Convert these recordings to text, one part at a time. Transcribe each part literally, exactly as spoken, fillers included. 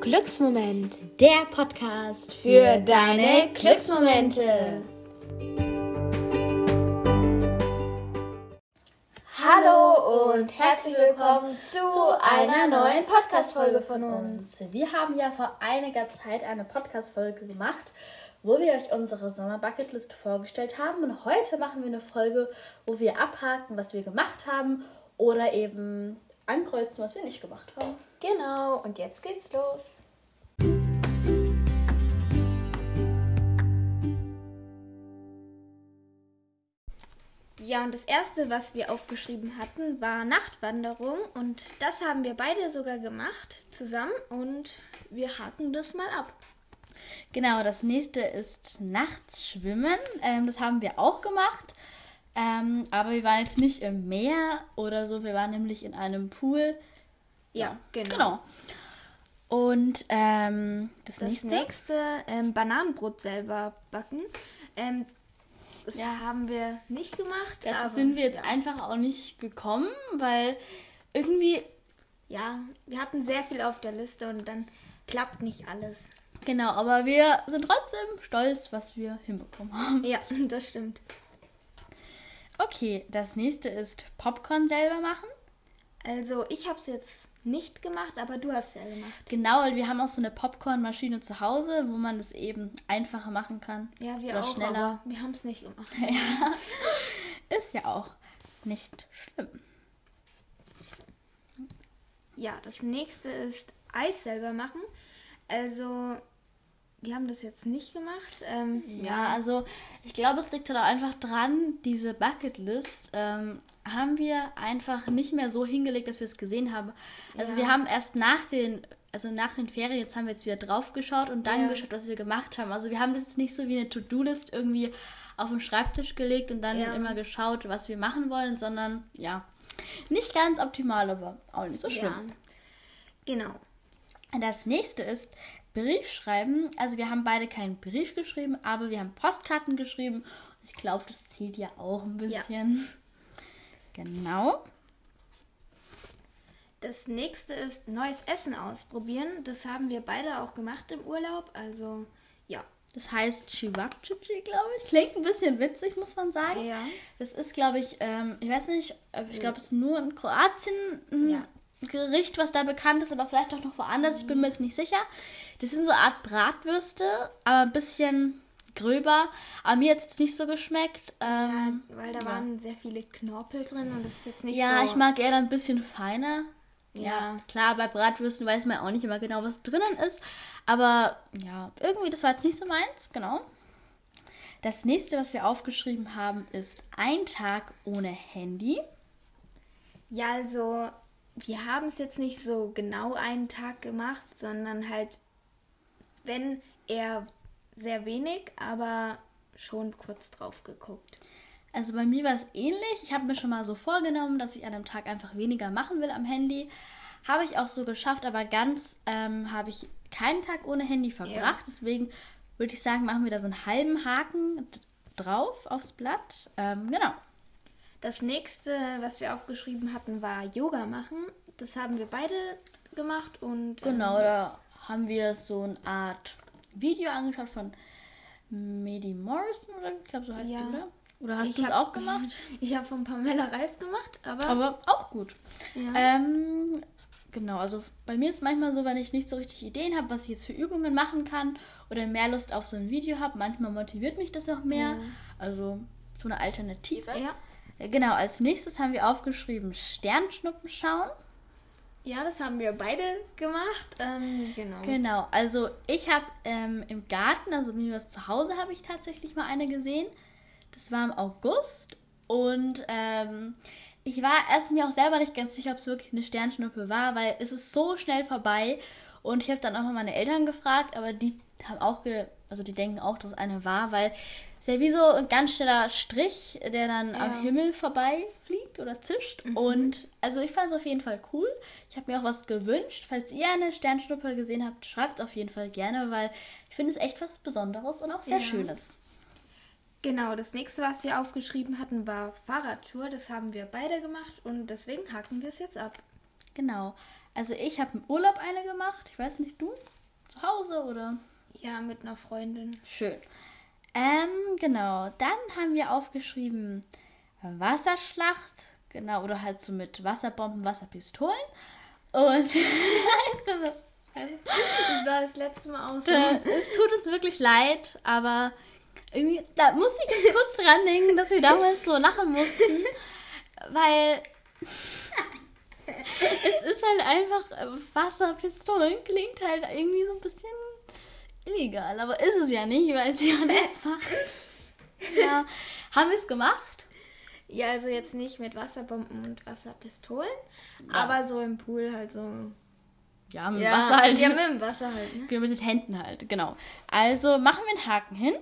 Glücksmoment, der Podcast für deine Glücksmomente. Hallo und herzlich willkommen zu einer neuen Podcast-Folge von uns. Wir haben ja vor einiger Zeit eine Podcast-Folge gemacht, wo wir euch unsere Sommer-Bucketlist vorgestellt haben. Und heute machen wir eine Folge, wo wir abhaken, was wir gemacht haben oder eben ankreuzen, was wir nicht gemacht haben. Genau, und jetzt geht's los. Ja, und das erste, was wir aufgeschrieben hatten, war Nachtwanderung. Und das haben wir beide sogar gemacht zusammen. Und wir haken das mal ab. Genau, das nächste ist nachts schwimmen. Ähm, das haben wir auch gemacht. Ähm, aber wir waren jetzt nicht im Meer oder so. Wir waren nämlich in einem Pool. Ja, ja genau. genau. Und ähm, das, das nächste, nächste ähm, Bananenbrot selber backen. Ähm, Das ja. haben wir nicht gemacht. Dazu aber, sind wir jetzt ja. einfach auch nicht gekommen, weil irgendwie... Ja, wir hatten sehr viel auf der Liste und dann klappt nicht alles. Genau, aber wir sind trotzdem stolz, was wir hinbekommen haben. Ja, das stimmt. Okay, das nächste ist Popcorn selber machen. Also ich habe es jetzt nicht gemacht, aber du hast es ja gemacht. Genau, weil wir haben auch so eine Popcornmaschine zu Hause, wo man das eben einfacher machen kann. Ja, wir oder auch, schneller. aber wir haben es nicht gemacht. Ja, ist ja auch nicht schlimm. Ja, das nächste ist Eis selber machen. Also wir haben das jetzt nicht gemacht. Ähm, ja, ja, also ich glaube, es liegt halt auch einfach dran, diese Bucketlist ähm, haben wir einfach nicht mehr so hingelegt, dass wir es gesehen haben. Also ja. wir haben erst nach den, also nach den Ferien, jetzt haben wir jetzt wieder drauf geschaut und dann ja. geschaut, was wir gemacht haben. Also wir haben das jetzt nicht so wie eine To-Do-List irgendwie auf den Schreibtisch gelegt und dann ja. immer geschaut, was wir machen wollen, sondern ja, nicht ganz optimal, aber auch nicht so schlimm. Ja. Genau. Das nächste ist Brief schreiben. Also wir haben beide keinen Brief geschrieben, aber wir haben Postkarten geschrieben. Und ich glaube, das zählt ja auch ein bisschen. Ja. Genau. Das nächste ist neues Essen ausprobieren. Das haben wir beide auch gemacht im Urlaub. Also, ja. Das heißt Chivapchichi, glaube ich. Klingt ein bisschen witzig, muss man sagen. Ja. Das ist, glaube ich, ähm, ich weiß nicht, ich glaube, es ist nur in Kroatien ein ja. Gericht, was da bekannt ist, aber vielleicht auch noch woanders. Ich bin mir jetzt nicht sicher. Das sind so eine Art Bratwürste, aber ein bisschen gröber. Aber mir hat es jetzt nicht so geschmeckt. Ähm, ja, weil da ja. waren sehr viele Knorpel drin und das ist jetzt nicht ja, so... Ja, ich mag eher ein bisschen feiner. Ja. ja, klar, bei Bratwürsten weiß man auch nicht immer genau, was drinnen ist. Aber ja, irgendwie, das war jetzt nicht so meins, genau. Das nächste, was wir aufgeschrieben haben, ist ein Tag ohne Handy. Ja, also wir haben es jetzt nicht so genau einen Tag gemacht, sondern halt, wenn eher sehr wenig, aber schon kurz drauf geguckt. Also bei mir war es ähnlich. Ich habe mir schon mal so vorgenommen, dass ich an einem Tag einfach weniger machen will am Handy. Habe ich auch so geschafft, aber ganz ähm, habe ich keinen Tag ohne Handy verbracht. Ja. Deswegen würde ich sagen, machen wir da so einen halben Haken d- drauf aufs Blatt. Ähm, genau. Das nächste, was wir aufgeschrieben hatten, war Yoga machen. Das haben wir beide gemacht. Und ähm, genau, da haben wir so eine Art Video angeschaut von Medi Morrison, oder ich glaube, so heißt ja. die, oder? Oder hast du es auch gemacht? Ich habe von Pamela Reif gemacht, aber... Aber auch gut. Ja. Ähm, genau, also bei mir ist es manchmal so, wenn ich nicht so richtig Ideen habe, was ich jetzt für Übungen machen kann oder mehr Lust auf so ein Video habe, manchmal motiviert mich das auch mehr. Ja. Also so eine Alternative. Ja. Genau, als nächstes haben wir aufgeschrieben Sternschnuppen schauen. Ja, das haben wir beide gemacht. Ähm, genau. Genau, also ich habe ähm, im Garten, also bei mir was zu Hause, habe ich tatsächlich mal eine gesehen. Das war im August und ähm, ich war erst mir auch selber nicht ganz sicher, ob es wirklich eine Sternschnuppe war, weil es ist so schnell vorbei und ich habe dann auch mal meine Eltern gefragt, aber die haben auch, ge- also die denken auch, dass es eine war, weil es ja wie so ein ganz schneller Strich, der dann ja. am Himmel vorbei fliegt oder zischt. Mhm. Und also ich fand es auf jeden Fall cool. Ich habe mir auch was gewünscht. Falls ihr eine Sternschnuppe gesehen habt, schreibt es auf jeden Fall gerne, weil ich finde es echt was Besonderes und auch sehr ja. Schönes. Genau, das nächste, was wir aufgeschrieben hatten, war Fahrradtour. Das haben wir beide gemacht und deswegen haken wir es jetzt ab. Genau. Also ich habe im Urlaub eine gemacht. Ich weiß nicht, du? zu Hause oder? Ja, mit einer Freundin. Schön. Ähm, genau. Dann haben wir aufgeschrieben Wasserschlacht. Genau, oder halt so mit Wasserbomben, Wasserpistolen. Und Das war das letzte Mal auch so. es tut uns wirklich leid, aber irgendwie, da muss ich jetzt kurz dran denken, dass wir damals so lachen mussten, weil es ist halt einfach, Wasserpistolen klingt halt irgendwie so ein bisschen illegal, aber ist es ja nicht, weil sie ja nichts machen. Ja, haben wir es gemacht? Ja, also jetzt nicht mit Wasserbomben und Wasserpistolen, Ja. aber so im Pool halt so. Ja, mit Ja, Wasser halt. ja, mit dem Wasser halt, ne? Genau, mit den Händen halt, genau. Also machen wir einen Haken hin.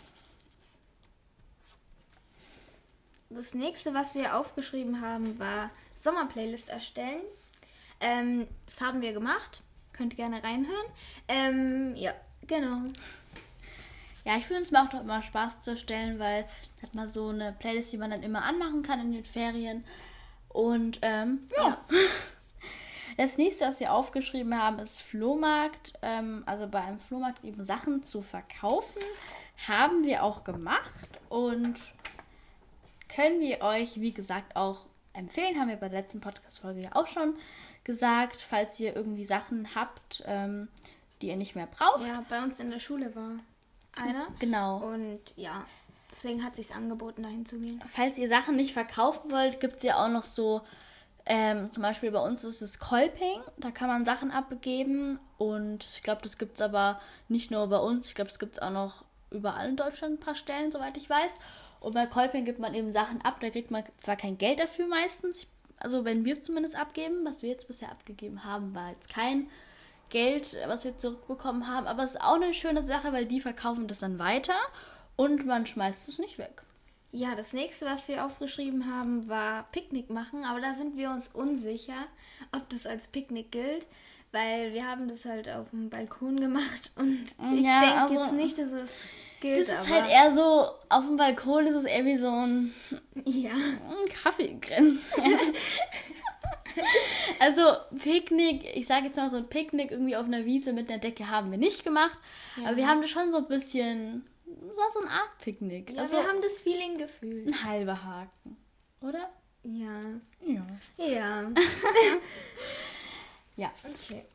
Das nächste, was wir aufgeschrieben haben, war Sommerplaylist erstellen. Ähm, das haben wir gemacht. Könnt ihr gerne reinhören. Ähm, ja, genau. Ja, ich finde, es macht auch immer Spaß zu erstellen, weil hat man so eine Playlist, die man dann immer anmachen kann in den Ferien. Und ähm, ja. Ja. Das nächste, was wir aufgeschrieben haben, ist Flohmarkt. Ähm, also bei einem Flohmarkt eben Sachen zu verkaufen. Haben wir auch gemacht und können wir euch, wie gesagt, auch empfehlen. Haben wir bei der letzten Podcast-Folge ja auch schon gesagt. Falls ihr irgendwie Sachen habt, ähm, die ihr nicht mehr braucht. Ja, bei uns in der Schule war einer. Genau. Und ja, deswegen hat es sich angeboten, dahin zu gehen. Falls ihr Sachen nicht verkaufen wollt, gibt es ja auch noch so, ähm, zum Beispiel bei uns ist es Kolping. Da kann man Sachen abgeben. Und ich glaube, das gibt es aber nicht nur bei uns. Ich glaube, das gibt es auch noch überall in Deutschland ein paar Stellen, soweit ich weiß. Und bei Kolping gibt man eben Sachen ab. Da kriegt man zwar kein Geld dafür meistens. Also wenn wir es zumindest abgeben. Was wir jetzt bisher abgegeben haben, war jetzt kein Geld, was wir zurückbekommen haben. Aber es ist auch eine schöne Sache, weil die verkaufen das dann weiter. Und man schmeißt es nicht weg. Ja, das nächste, was wir aufgeschrieben haben, war Picknick machen. Aber da sind wir uns unsicher, ob das als Picknick gilt. Weil wir haben das halt auf dem Balkon gemacht. Und ich Ja, denke also, jetzt nicht, dass es gilt. Das ist aber halt eher so, auf dem Balkon ist es eher wie so ein, ja. ein Kaffeekränzchen. Also Picknick, ich sage jetzt mal so ein Picknick irgendwie auf einer Wiese mit einer Decke haben wir nicht gemacht. Ja. Aber wir haben das schon so ein bisschen, war so eine Art Picknick. Ja, also wir haben das Feeling gefühlt. ein halber Haken, oder? Ja. Ja. Ja. Ja. Okay.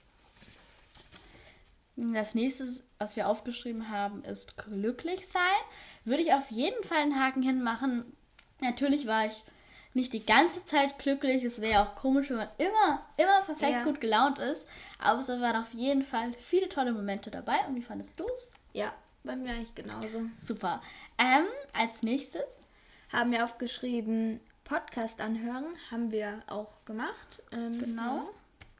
Das nächste, was wir aufgeschrieben haben, ist glücklich sein. Würde ich auf jeden Fall einen Haken hinmachen. Natürlich war ich nicht die ganze Zeit glücklich. Es wäre ja auch komisch, wenn man immer, immer perfekt Ja. gut gelaunt ist. Aber es waren auf jeden Fall viele tolle Momente dabei. Und wie fandest du es? Ja, bei mir eigentlich genauso. Super. Ähm, als nächstes. Haben wir aufgeschrieben, Podcast anhören. Haben wir auch gemacht. Ähm, Genau.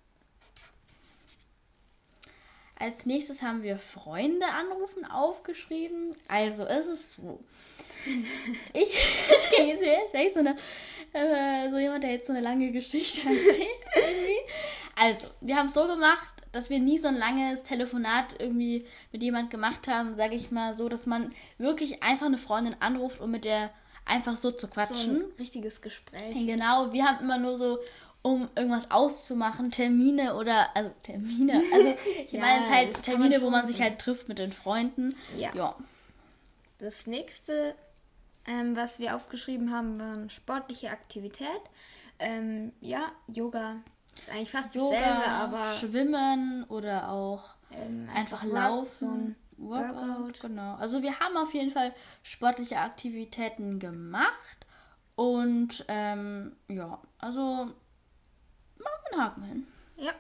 Als nächstes haben wir Freunde anrufen aufgeschrieben. Also ist es so. Ich, ich kenne jetzt jetzt echt so, eine, äh, so jemand, der jetzt so eine lange Geschichte erzählt. Irgendwie. Also, wir haben es so gemacht, dass wir nie so ein langes Telefonat irgendwie mit jemand gemacht haben, sage ich mal so, dass man wirklich einfach eine Freundin anruft, um mit der einfach so zu So quatschen. ein richtiges Gespräch. Genau, wir haben immer nur so, um irgendwas auszumachen, Termine oder, also Termine, also ich Ja, meine jetzt halt das kann man Termine, wo schon man sich so. halt trifft mit den Freunden. Ja. Ja. Das nächste, ähm, was wir aufgeschrieben haben, war sportliche Aktivität. Ähm, ja, Yoga. Ist eigentlich fast dasselbe, Yoga, aber Schwimmen oder auch ähm, einfach Work- laufen. So ein Workout, Workout. genau. Also wir haben auf jeden Fall sportliche Aktivitäten gemacht und ähm, ja, also machen wir einen Haken hin. Ja.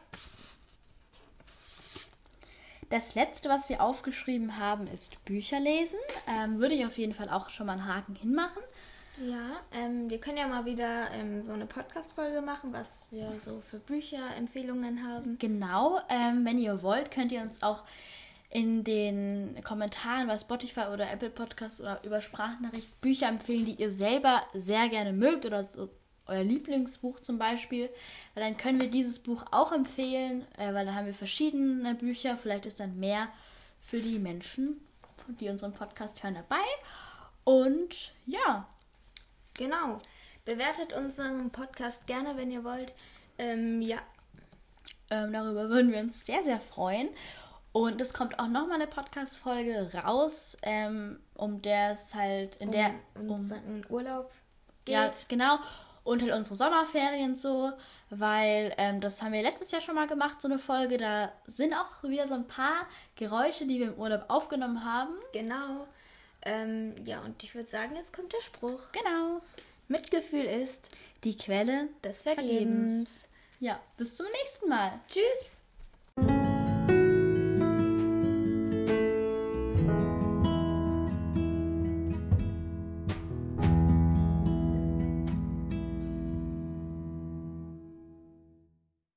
Das letzte, was wir aufgeschrieben haben, ist Bücher lesen. Ähm, würde ich auf jeden Fall auch schon mal einen Haken hinmachen. Ja, ähm, wir können ja mal wieder ähm, so eine Podcast-Folge machen, was wir so für Bücherempfehlungen haben. Genau, ähm, wenn ihr wollt, könnt ihr uns auch in den Kommentaren bei Spotify oder Apple Podcast oder über Sprachnachricht Bücher empfehlen, die ihr selber sehr gerne mögt oder so euer Lieblingsbuch zum Beispiel. Weil dann können wir dieses Buch auch empfehlen, äh, weil da haben wir verschiedene Bücher. Vielleicht ist dann mehr für die Menschen, die unseren Podcast hören, dabei. Und ja, Genau. Bewertet unseren Podcast gerne, wenn ihr wollt. Ähm, ja. ähm, darüber würden wir uns sehr, sehr freuen. Und es kommt auch nochmal eine Podcast-Folge raus, ähm, um der es halt in der... Um, um, um Urlaub geht. Ja, genau. Und halt unsere Sommerferien so, weil ähm, das haben wir letztes Jahr schon mal gemacht, so eine Folge. Da sind auch wieder so ein paar Geräusche, die wir im Urlaub aufgenommen haben. Genau. Ähm, ja, und ich würde sagen, jetzt kommt der Spruch. Genau. Mitgefühl ist die Quelle des Vergebens. Vergebens. Ja, bis zum nächsten Mal. Tschüss.